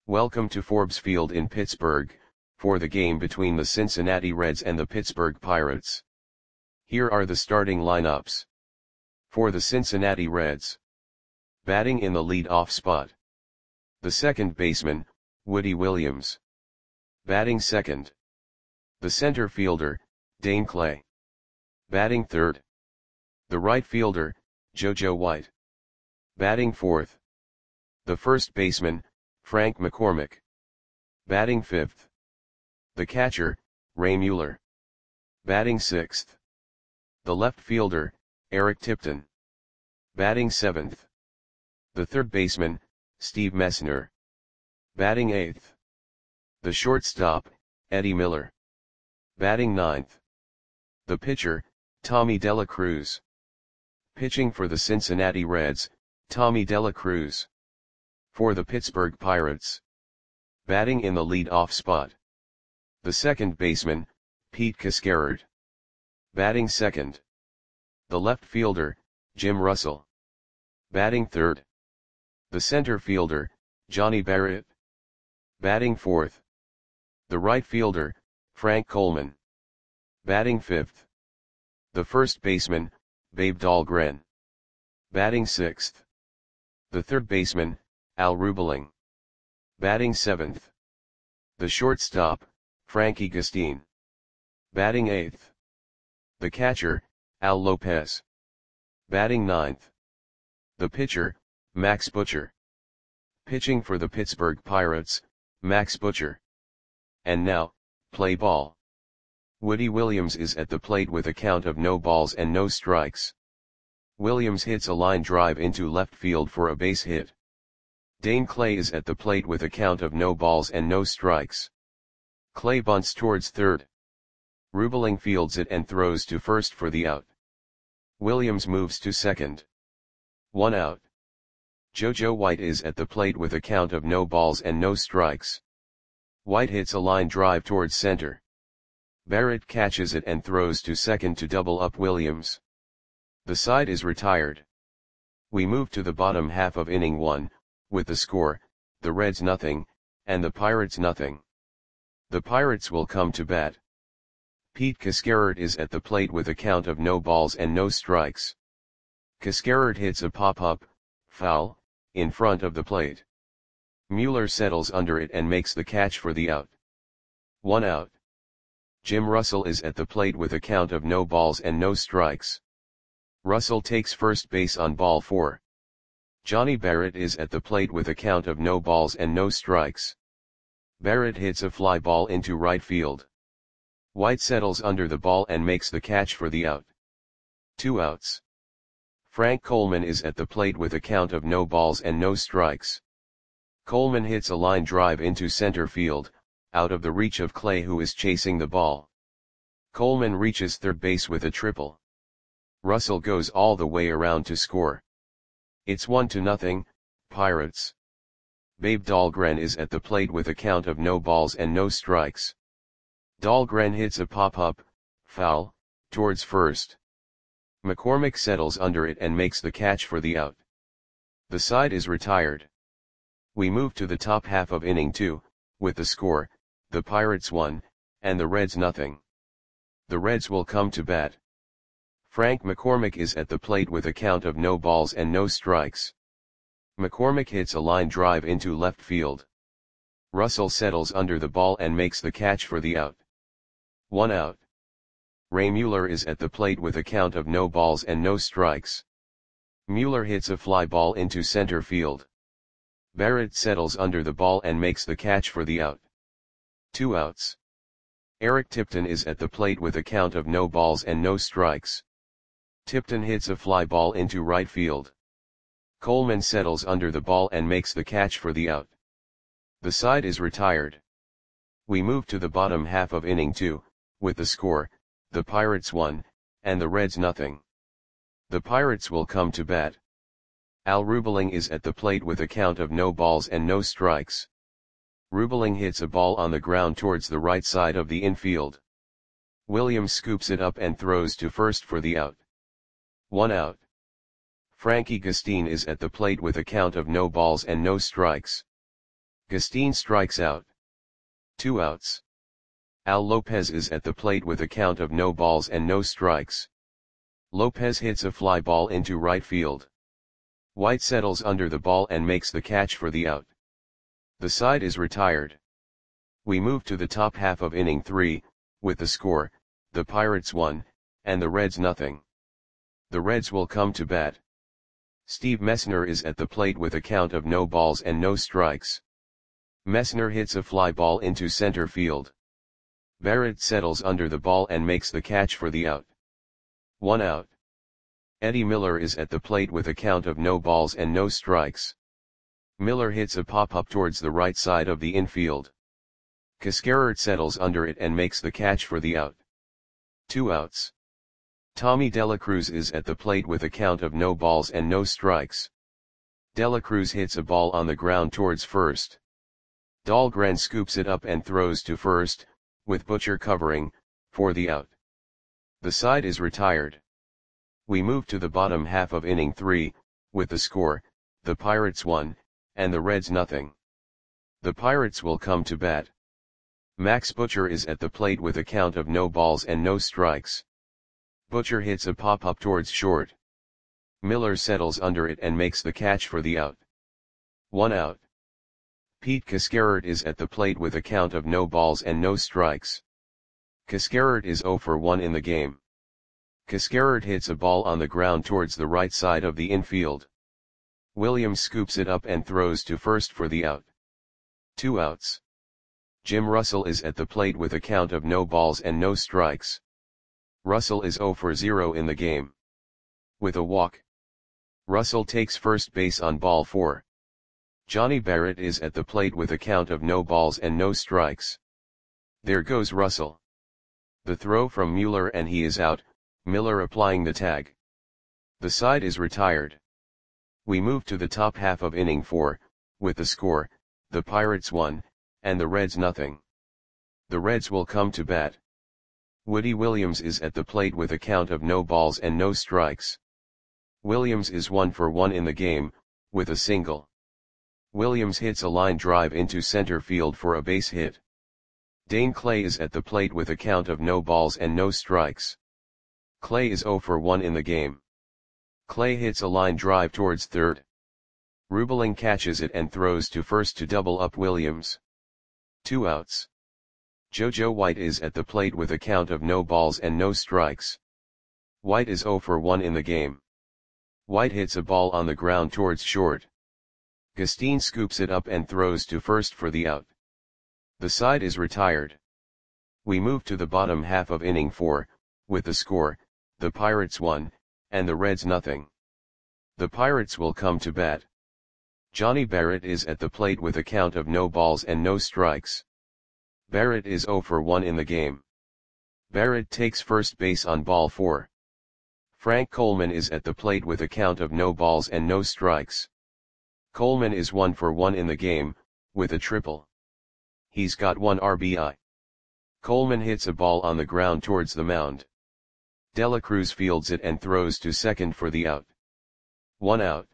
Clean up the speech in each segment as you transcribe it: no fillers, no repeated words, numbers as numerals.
Welcome to Forbes Field in Pittsburgh, for the game between the Cincinnati Reds and the Pittsburgh Pirates. Here are the starting lineups. For the Cincinnati Reds. Batting in the lead-off spot. The second baseman, Woody Williams. Batting second. The center fielder, Dane Clay. Batting third. The right fielder, JoJo White. Batting fourth. The first baseman, Frank McCormick. Batting fifth. The catcher, Ray Mueller. Batting sixth. The left fielder, Eric Tipton. Batting seventh. The third baseman, Steve Messner. Batting eighth. The shortstop, Eddie Miller. Batting ninth. The pitcher, Tommy Dela Cruz. Pitching for the Cincinnati Reds, Tommy Dela Cruz. For the Pittsburgh Pirates. Batting in the lead-off spot. The second baseman, Pete Cascarard. Batting second. The left fielder, Jim Russell. Batting third. The center fielder, Johnny Barrett. Batting fourth. The right fielder, Frank Coleman. Batting fifth. The first baseman, Babe Dahlgren. Batting sixth. The third baseman, Al Rubeling. Batting seventh. The shortstop, Frankie Gustine. Batting eighth. The catcher, Al Lopez. Batting ninth. The pitcher, Max Butcher. Pitching for the Pittsburgh Pirates, Max Butcher. And now, play ball. Woody Williams is at the plate with a count of no balls and no strikes. Williams hits a line drive into left field for a base hit. Dane Clay is at the plate with a count of no balls and no strikes. Clay bunts towards third. Rubeling fields it and throws to first for the out. Williams moves to second. 1 out. JoJo White is at the plate with a count of no balls and no strikes. White hits a line drive towards center. Barrett catches it and throws to second to double up Williams. The side is retired. We move to the bottom half of inning 1, with the score, the Reds 0, and the Pirates 0. The Pirates will come to bat. Pete Cascarard is at the plate with a count of no balls and no strikes. Cascarard hits a pop-up, foul, in front of the plate. Mueller settles under it and makes the catch for the out. 1 out. Jim Russell is at the plate with a count of no balls and no strikes. Russell takes first base on ball 4. Johnny Barrett is at the plate with a count of no balls and no strikes. Barrett hits a fly ball into right field. White settles under the ball and makes the catch for the out. 2 outs. Frank Coleman is at the plate with a count of no balls and no strikes. Coleman hits a line drive into center field, out of the reach of Clay, who is chasing the ball. Coleman reaches third base with a triple. Russell goes all the way around to score. It's 1-0, Pirates. Babe Dahlgren is at the plate with a count of no balls and no strikes. Dahlgren hits a pop-up, foul, towards first. McCormick settles under it and makes the catch for the out. The side is retired. We move to the top half of inning 2, with the score, the Pirates 1, and the Reds 0. The Reds will come to bat. Frank McCormick is at the plate with a count of no balls and no strikes. McCormick hits a line drive into left field. Russell settles under the ball and makes the catch for the out. 1 out. Ray Mueller is at the plate with a count of no balls and no strikes. Mueller hits a fly ball into center field. Barrett settles under the ball and makes the catch for the out. 2 outs. Eric Tipton is at the plate with a count of no balls and no strikes. Tipton hits a fly ball into right field. Coleman settles under the ball and makes the catch for the out. The side is retired. We move to the bottom half of inning 2, with the score, the Pirates 1, and the Reds 0. The Pirates will come to bat. Al Rubeling is at the plate with a count of no balls and no strikes. Rubeling hits a ball on the ground towards the right side of the infield. Williams scoops it up and throws to first for the out. 1 out. Frankie Gustine is at the plate with a count of no balls and no strikes. Gustin strikes out. 2 outs. Al Lopez is at the plate with a count of no balls and no strikes. Lopez hits a fly ball into right field. White settles under the ball and makes the catch for the out. The side is retired. We move to the top half of inning 3, with the score, the Pirates 1, and the Reds nothing. The Reds will come to bat. Steve Messner is at the plate with a count of no balls and no strikes. Messner hits a fly ball into center field. Barrett settles under the ball and makes the catch for the out. 1 out. Eddie Miller is at the plate with a count of no balls and no strikes. Miller hits a pop-up towards the right side of the infield. Cascarert settles under it and makes the catch for the out. 2 outs. Tommy Dela Cruz is at the plate with a count of no balls and no strikes. Dela Cruz hits a ball on the ground towards first. Dahlgren scoops it up and throws to first, with Butcher covering, for the out. The side is retired. We move to the bottom half of inning 3, with the score, the Pirates 1, and the Reds nothing. The Pirates will come to bat. Max Butcher is at the plate with a count of no balls and no strikes. Butcher hits a pop-up towards short. Miller settles under it and makes the catch for the out. 1 out. Pete Cascarert is at the plate with a count of no balls and no strikes. Cascarert is 0 for 1 in the game. Cascarert hits a ball on the ground towards the right side of the infield. Williams scoops it up and throws to first for the out. 2 outs. Jim Russell is at the plate with a count of no balls and no strikes. Russell is 0 for 0 in the game. With a walk. Russell takes first base on ball 4. Johnny Barrett is at the plate with a count of no balls and no strikes. There goes Russell. The throw from Mueller and he is out, Miller applying the tag. The side is retired. We move to the top half of inning 4, with the score, the Pirates 1, and the Reds nothing. The Reds will come to bat. Woody Williams is at the plate with a count of no balls and no strikes. Williams is 1 for 1 in the game, with a single. Williams hits a line drive into center field for a base hit. Dane Clay is at the plate with a count of no balls and no strikes. Clay is 0 for 1 in the game. Clay hits a line drive towards third. Rubeling catches it and throws to first to double up Williams. 2 outs. JoJo White is at the plate with a count of no balls and no strikes. White is 0 for 1 in the game. White hits a ball on the ground towards short. Gustin scoops it up and throws to first for the out. The side is retired. We move to the bottom half of inning 4, with the score, the Pirates 1, and the Reds nothing. The Pirates will come to bat. Johnny Barrett is at the plate with a count of no balls and no strikes. Barrett is 0 for 1 in the game. Barrett takes first base on ball 4. Frank Coleman is at the plate with a count of no balls and no strikes. Coleman is 1 for 1 in the game, with a triple. He's got 1 RBI. Coleman hits a ball on the ground towards the mound. Dela Cruz fields it and throws to second for the out. 1 out.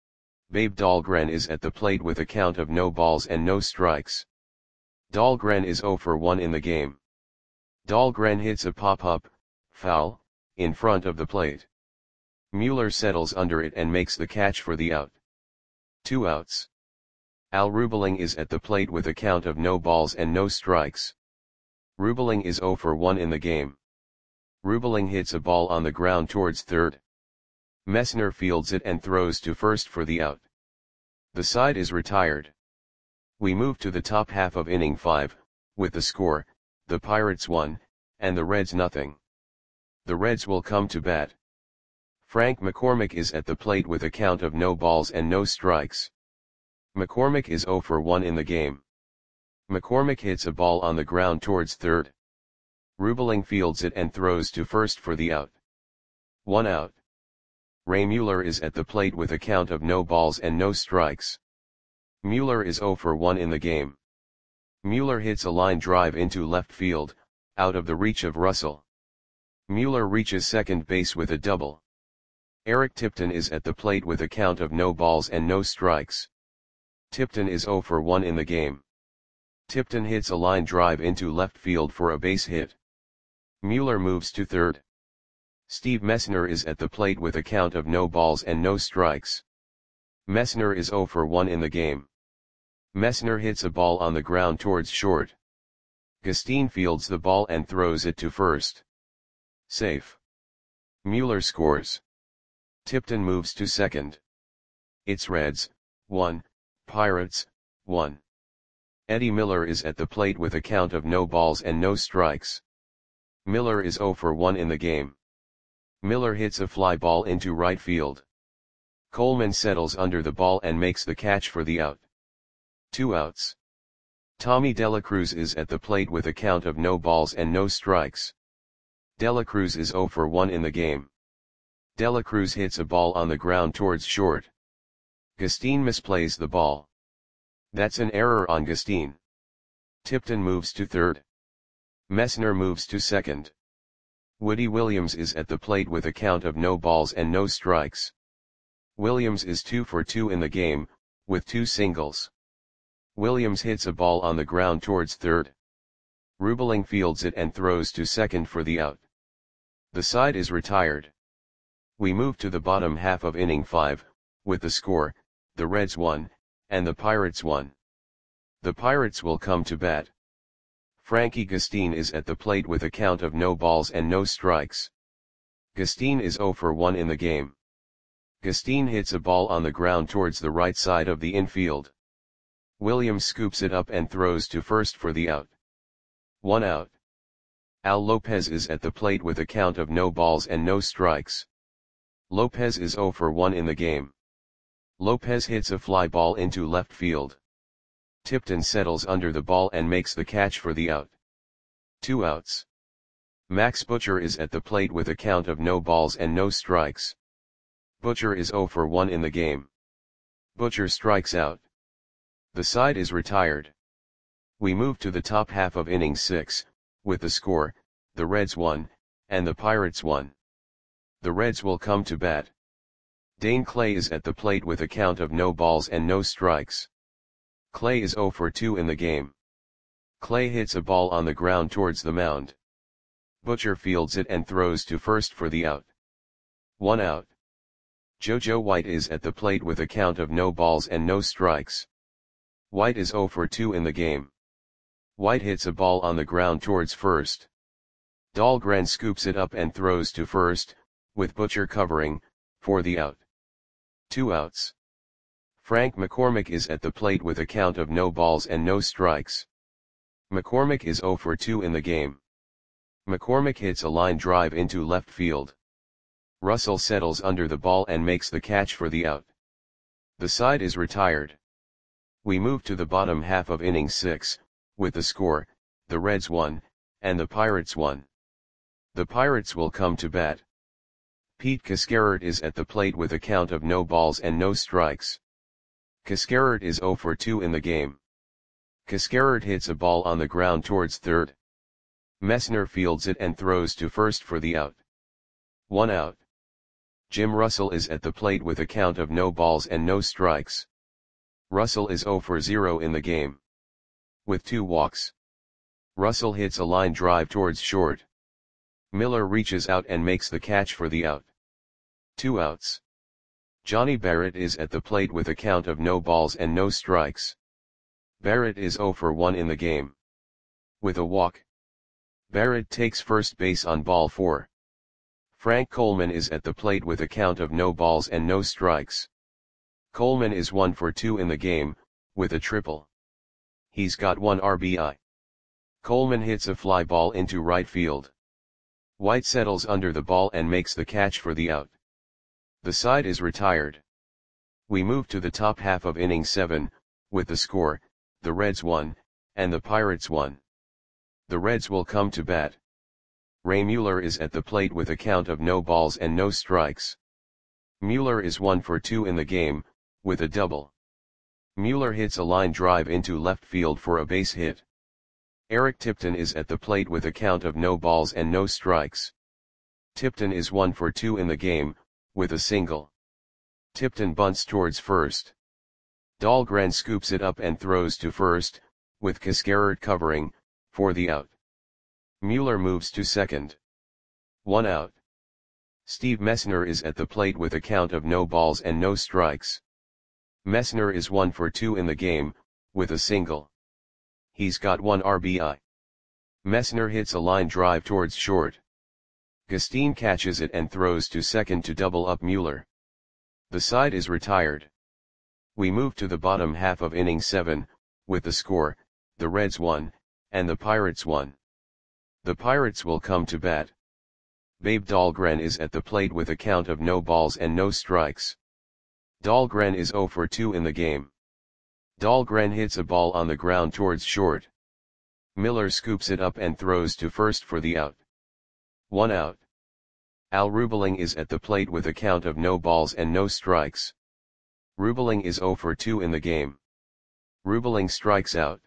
Babe Dahlgren is at the plate with a count of no balls and no strikes. Dahlgren is 0 for 1 in the game. Dahlgren hits a pop-up, foul, in front of the plate. Mueller settles under it and makes the catch for the out. 2 outs. Al Rubeling is at the plate with a count of no balls and no strikes. Rubeling is 0 for 1 in the game. Rubeling hits a ball on the ground towards third. Messner fields it and throws to first for the out. The side is retired. We move to the top half of inning 5, with the score, the Pirates 1, and the Reds nothing. The Reds will come to bat. Frank McCormick is at the plate with a count of no balls and no strikes. McCormick is 0 for 1 in the game. McCormick hits a ball on the ground towards third. Rubeling fields it and throws to first for the out. 1 out. Ray Mueller is at the plate with a count of no balls and no strikes. Mueller is 0 for 1 in the game. Mueller hits a line drive into left field, out of the reach of Russell. Mueller reaches second base with a double. Eric Tipton is at the plate with a count of no balls and no strikes. Tipton is 0 for 1 in the game. Tipton hits a line drive into left field for a base hit. Mueller moves to third. Steve Messner is at the plate with a count of no balls and no strikes. Messner is 0 for 1 in the game. Messner hits a ball on the ground towards short. Gustine fields the ball and throws it to first. Safe. Mueller scores. Tipton moves to second. It's Reds, 1, Pirates, 1. Eddie Miller is at the plate with a count of no balls and no strikes. Miller is 0 for 1 in the game. Miller hits a fly ball into right field. Coleman settles under the ball and makes the catch for the out. 2 outs. Tommy Dela Cruz is at the plate with a count of no balls and no strikes. Dela Cruz is 0 for 1 in the game. Dela Cruz hits a ball on the ground towards short. Gustine misplays the ball. That's an error on Gustine. Tipton moves to third. Messner moves to second. Woody Williams is at the plate with a count of no balls and no strikes. Williams is 2 for 2 in the game, with 2 singles. Williams hits a ball on the ground towards third. Rubeling fields it and throws to second for the out. The side is retired. We move to the bottom half of inning 5, with the score, the Reds 1, and the Pirates 1. The Pirates will come to bat. Frankie Gustine is at the plate with a count of no balls and no strikes. Gustine is 0 for 1 in the game. Gustine hits a ball on the ground towards the right side of the infield. Williams scoops it up and throws to first for the out. 1 out. Al Lopez is at the plate with a count of no balls and no strikes. Lopez is 0 for 1 in the game. Lopez hits a fly ball into left field. Tipton settles under the ball and makes the catch for the out. 2 outs. Max Butcher is at the plate with a count of no balls and no strikes. Butcher is 0 for 1 in the game. Butcher strikes out. The side is retired. We move to the top half of inning 6, with the score, the Reds 1, and the Pirates 1. The Reds will come to bat. Dane Clay is at the plate with a count of no balls and no strikes. Clay is 0 for 2 in the game. Clay hits a ball on the ground towards the mound. Butcher fields it and throws to first for the out. 1 out. JoJo White is at the plate with a count of no balls and no strikes. White is 0 for 2 in the game. White hits a ball on the ground towards first. Dahlgren scoops it up and throws to first, with Butcher covering, for the out. 2 outs. Frank McCormick is at the plate with a count of no balls and no strikes. McCormick is 0 for 2 in the game. McCormick hits a line drive into left field. Russell settles under the ball and makes the catch for the out. The side is retired. We move to the bottom half of inning 6, with the score, the Reds 1, and the Pirates 1. The Pirates will come to bat. Pete Cascarert is at the plate with a count of no balls and no strikes. Cascarert is 0 for 2 in the game. Cascarert hits a ball on the ground towards third. Messner fields it and throws to first for the out. 1 out. Jim Russell is at the plate with a count of no balls and no strikes. Russell is 0 for 0 in the game. With 2 walks. Russell hits a line drive towards short. Miller reaches out and makes the catch for the out. 2 outs. Johnny Barrett is at the plate with a count of no balls and no strikes. Barrett is 0 for 1 in the game. With a walk. Barrett takes first base on ball 4. Frank Coleman is at the plate with a count of no balls and no strikes. Coleman is 1 for 2 in the game, with a triple. He's got 1 RBI. Coleman hits a fly ball into right field. White settles under the ball and makes the catch for the out. The side is retired. We move to the top half of inning 7, with the score, the Reds 1, and the Pirates 1. The Reds will come to bat. Ray Mueller is at the plate with a count of no balls and no strikes. Mueller is 1 for 2 in the game, with a double. Mueller hits a line drive into left field for a base hit. Eric Tipton is at the plate with a count of no balls and no strikes. Tipton is 1 for 2 in the game, with a single. Tipton bunts towards first. Dahlgren scoops it up and throws to first, with Kaskarert covering, for the out. Mueller moves to second. 1 out. Steve Messner is at the plate with a count of no balls and no strikes. Messner is 1 for 2 in the game, with a single. He's got 1 RBI. Messner hits a line drive towards short. Gustin catches it and throws to second to double up Mueller. The side is retired. We move to the bottom half of inning 7, with the score, the Reds 1, and the Pirates 1. The Pirates will come to bat. Babe Dahlgren is at the plate with a count of no balls and no strikes. Dahlgren is 0 for 2 in the game. Dahlgren hits a ball on the ground towards short. Miller scoops it up and throws to first for the out. 1 out. Al Rubeling is at the plate with a count of no balls and no strikes. Rubeling is 0 for 2 in the game. Rubeling strikes out.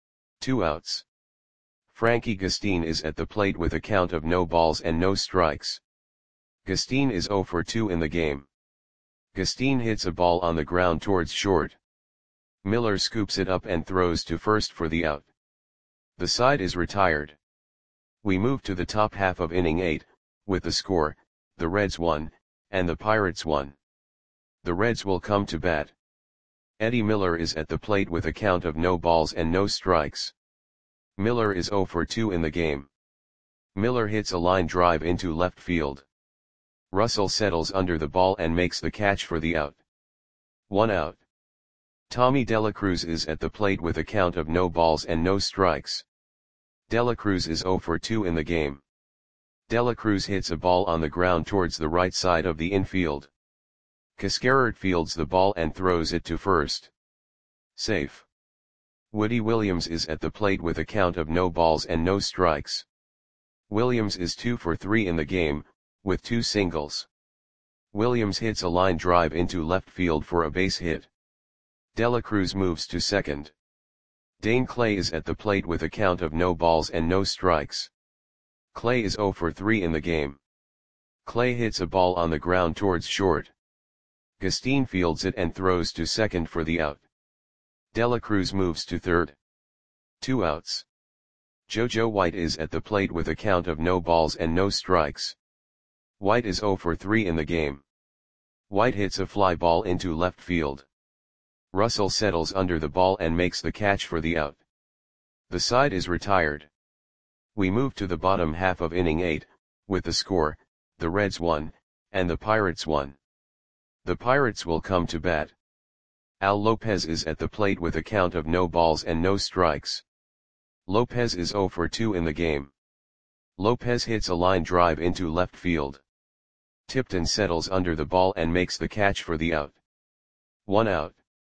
2 outs. Frankie Gustin is at the plate with a count of no balls and no strikes. Gustin is 0 for 2 in the game. Gustin hits a ball on the ground towards short. Miller scoops it up and throws to first for the out. The side is retired. We move to the top half of inning 8, with the score, the Reds 1, and the Pirates 1. The Reds will come to bat. Eddie Miller is at the plate with a count of no balls and no strikes. Miller is 0 for 2 in the game. Miller hits a line drive into left field. Russell settles under the ball and makes the catch for the out. 1 out. Tommy Dela Cruz is at the plate with a count of no balls and no strikes. Dela Cruz is 0 for 2 in the game. Dela Cruz hits a ball on the ground towards the right side of the infield. Kaskarert fields the ball and throws it to first. Safe. Woody Williams is at the plate with a count of no balls and no strikes. Williams is 2 for 3 in the game, with 2 singles. Williams hits a line drive into left field for a base hit. Dela Cruz moves to second. Dane Clay is at the plate with a count of no balls and no strikes. Clay is 0 for 3 in the game. Clay hits a ball on the ground towards short. Gustin fields it and throws to second for the out. Dela Cruz moves to third. 2 outs. JoJo White is at the plate with a count of no balls and no strikes. White is 0 for 3 in the game. White hits a fly ball into left field. Russell settles under the ball and makes the catch for the out. The side is retired. We move to the bottom half of inning 8, with the score, the Reds 1, and the Pirates 1. The Pirates will come to bat. Al Lopez is at the plate with a count of no balls and no strikes. Lopez is 0 for 2 in the game. Lopez hits a line drive into left field. Tipton settles under the ball and makes the catch for the out. 1 out.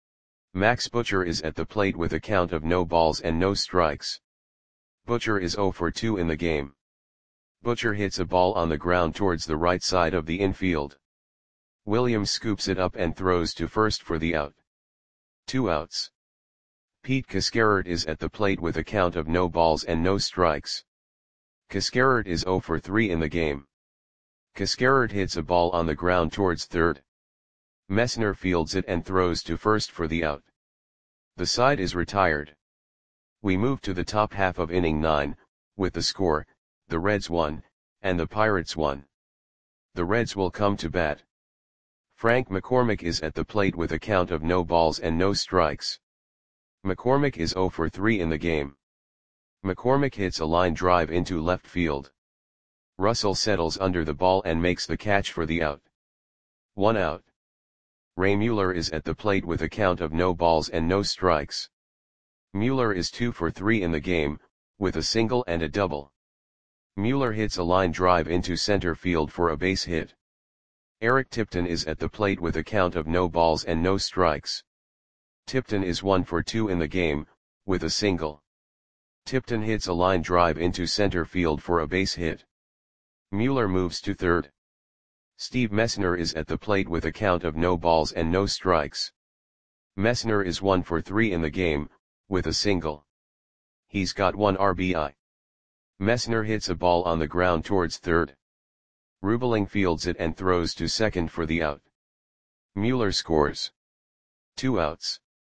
Max Butcher is at the plate with a count of no balls and no strikes. Butcher is 0 for 2 in the game. Butcher hits a ball on the ground towards the right side of the infield. Williams scoops it up and throws to first for the out. 2 outs. Pete Kaskarert is at the plate with a count of no balls and no strikes. Kaskarert is 0 for 3 in the game. Kaskarert hits a ball on the ground towards third. Messner fields it and throws to first for the out. The side is retired. We move to the top half of inning 9, with the score, the Reds 1, and the Pirates 1. The Reds will come to bat. Frank McCormick is at the plate with a count of no balls and no strikes. McCormick is 0 for 3 in the game. McCormick hits a line drive into left field. Russell settles under the ball and makes the catch for the out. 1 out. Ray Mueller is at the plate with a count of no balls and no strikes. Mueller is 2 for 3 in the game, with a single and a double. Mueller hits a line drive into center field for a base hit. Eric Tipton is at the plate with a count of no balls and no strikes. Tipton is 1 for 2 in the game, with a single. Tipton hits a line drive into center field for a base hit. Mueller moves to third. Steve Messner is at the plate with a count of no balls and no strikes. Messner is 1 for 3 in the game, with a single. He's got 1 RBI. Messner hits a ball on the ground towards third. Rubeling fields it and throws to second for the out. Mueller scores. 2 outs.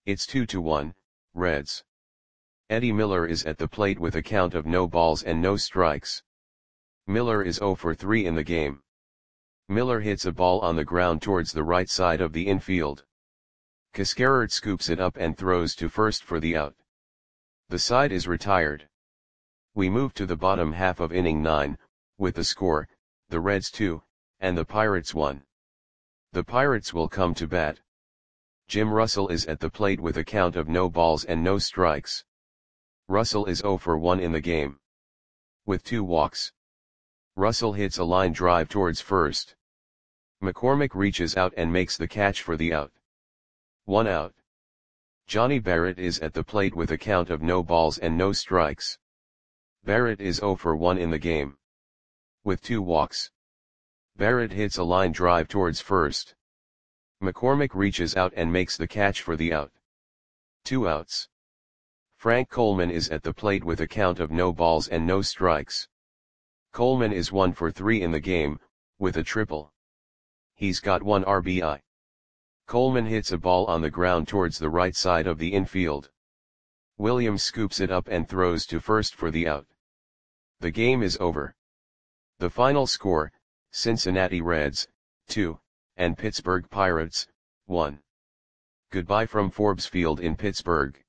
It's 2-1, Reds. Eddie Miller is at the plate with a count of no balls and no strikes. Miller is 0 for 3 in the game. Miller hits a ball on the ground towards the right side of the infield. Cascarert scoops it up and throws to first for the out. The side is retired. We move to the bottom half of inning 9, with the score, the Reds 2, and the Pirates 1. The Pirates will come to bat. Jim Russell is at the plate with a count of no balls and no strikes. Russell is 0 for 1 in the game. With 2 walks. Russell hits a line drive towards first. McCormick reaches out and makes the catch for the out. 1 out. Johnny Barrett is at the plate with a count of no balls and no strikes. Barrett is 0 for 1 in the game. With 2 walks. Barrett hits a line drive towards first. McCormick reaches out and makes the catch for the out. 2 outs. Frank Coleman is at the plate with a count of no balls and no strikes. Coleman is 1 for 3 in the game, with a triple. He's got 1 RBI. Coleman hits a ball on the ground towards the right side of the infield. Williams scoops it up and throws to first for the out. The game is over. The final score, Cincinnati Reds, 2, and Pittsburgh Pirates, 1. Goodbye from Forbes Field in Pittsburgh.